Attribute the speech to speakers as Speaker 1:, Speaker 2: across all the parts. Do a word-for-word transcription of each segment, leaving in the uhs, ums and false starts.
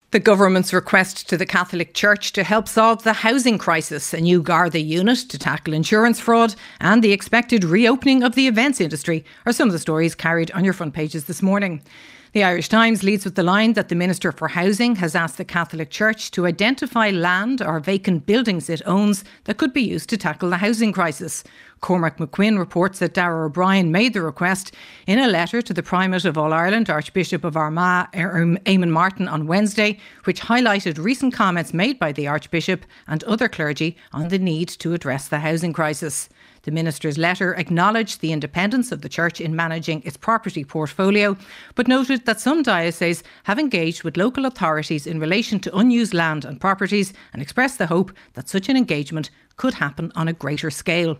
Speaker 1: The government's request to the Catholic Church to help solve the housing crisis, a new Garda unit to tackle insurance fraud, and the expected reopening of the events industry are some of the stories carried on your front pages this morning. The Irish Times leads with the line that the Minister for Housing has asked the Catholic Church to identify land or vacant buildings it owns that could be used to tackle the housing crisis. Cormac McQuinn reports that Darragh O'Brien made the request in a letter to the Primate of All Ireland, Archbishop of Armagh, Eamon Martin, on Wednesday, which highlighted recent comments made by the Archbishop and other clergy on the need to address the housing crisis. The minister's letter acknowledged the independence of the Church in managing its property portfolio, but noted that some dioceses have engaged with local authorities in relation to unused land and properties and expressed the hope that such an engagement could happen on a greater scale.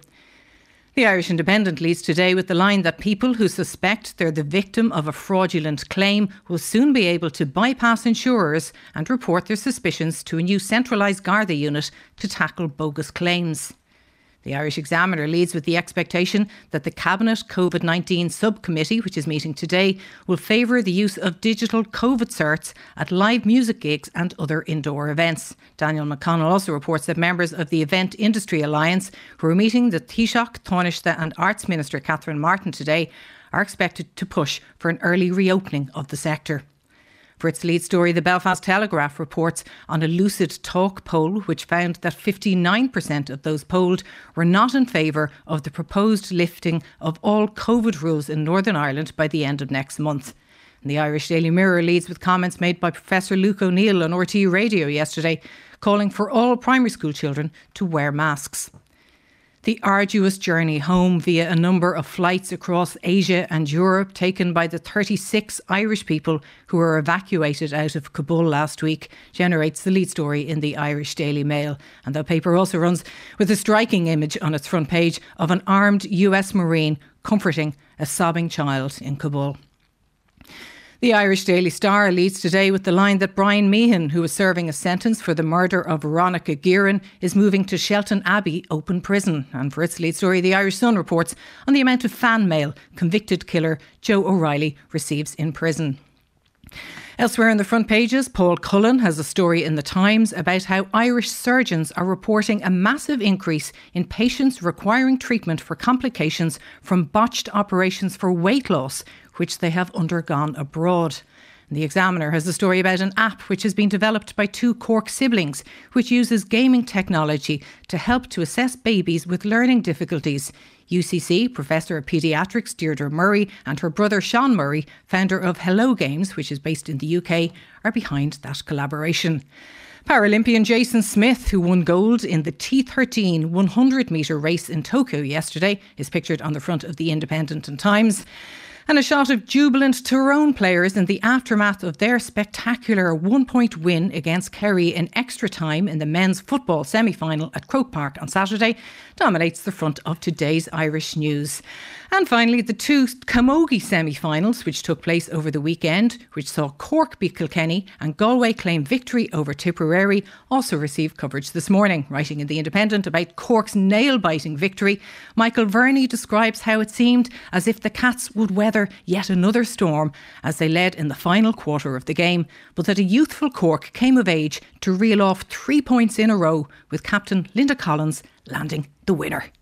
Speaker 1: The Irish Independent leads today with the line that people who suspect they're the victim of a fraudulent claim will soon be able to bypass insurers and report their suspicions to a new centralised Garda unit to tackle bogus claims. The Irish Examiner leads with the expectation that the Cabinet COVID nineteen subcommittee, which is meeting today, will favour the use of digital COVID certs at live music gigs and other indoor events. Daniel McConnell also reports that members of the Event Industry Alliance, who are meeting the Taoiseach, Taoiseach and Arts Minister Catherine Martin today, are expected to push for an early reopening of the sector. For its lead story, the Belfast Telegraph reports on a Lucid Talk poll which found that fifty-nine percent of those polled were not in favour of the proposed lifting of all COVID rules in Northern Ireland by the end of next month. And the Irish Daily Mirror leads with comments made by Professor Luke O'Neill on R T E Radio yesterday, calling for all primary school children to wear masks. The arduous journey home via a number of flights across Asia and Europe taken by the thirty-six Irish people who were evacuated out of Kabul last week generates the lead story in the Irish Daily Mail. And the paper also runs with a striking image on its front page of an armed U S Marine comforting a sobbing child in Kabul. The Irish Daily Star leads today with the line that Brian Meehan, who is serving a sentence for the murder of Veronica Guerin, is moving to Shelton Abbey Open Prison. And for its lead story, the Irish Sun reports on the amount of fan mail convicted killer Joe O'Reilly receives in prison. Elsewhere in the front pages, Paul Cullen has a story in the Times about how Irish surgeons are reporting a massive increase in patients requiring treatment for complications from botched operations for weight loss, which they have undergone abroad. The Examiner has a story about an app which has been developed by two Cork siblings, which uses gaming technology to help to assess babies with learning difficulties. U C C Professor of Paediatrics Deirdre Murray and her brother Sean Murray, founder of Hello Games, which is based in the U K, are behind that collaboration. Paralympian Jason Smith, who won gold in the T thirteen hundred metre race in Tokyo yesterday, is pictured on the front of the Independent and Times. And a shot of jubilant Tyrone players in the aftermath of their spectacular one-point win against Kerry in extra time in the men's football semi-final at Croke Park on Saturday dominates the front of today's Irish news. And finally, the two Camogie semi-finals, which took place over the weekend, which saw Cork beat Kilkenny and Galway claim victory over Tipperary, also received coverage this morning. Writing in The Independent about Cork's nail-biting victory, Michael Verney describes how it seemed as if the Cats would weather yet another storm as they led in the final quarter of the game, but that a youthful Cork came of age to reel off three points in a row, with captain Linda Collins landing the winner.